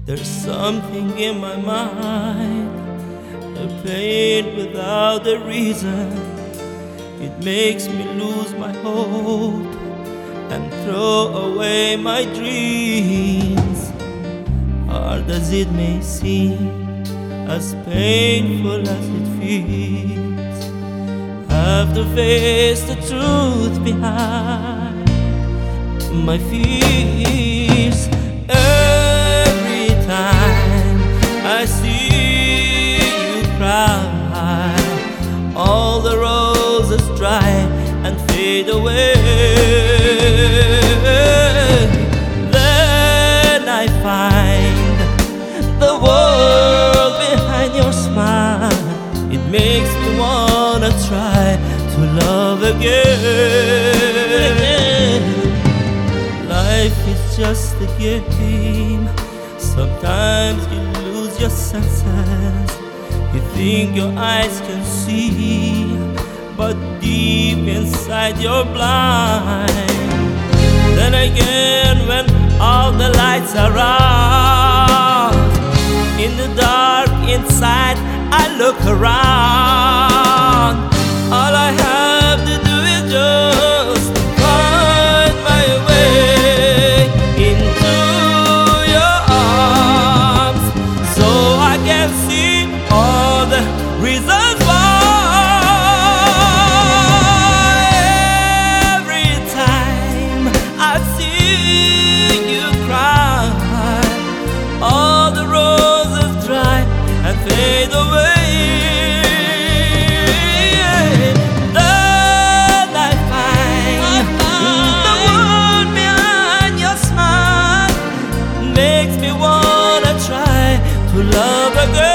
There's something in my mind, a pain without a reason. It makes me lose my hope and throw away my dreams. Hard as it may seem, as painful as it feels, have to face the truth behind my fears. Every time I see you cry, all the roses dry and fade away. Then I find the world behind your smile. It makes me wanna try to love again. Life is just a game. Sometimes you lose your senses. You think your eyes can see, but deep inside you're blind. Then again, when all the lights are out, in the dark inside I look around. All I have to do is just find my way into your arms, so I can see all the reasons why. Every time I see you cry, all the roses dry and fade away. Then I find the world behind your smile makes me wanna try to love again.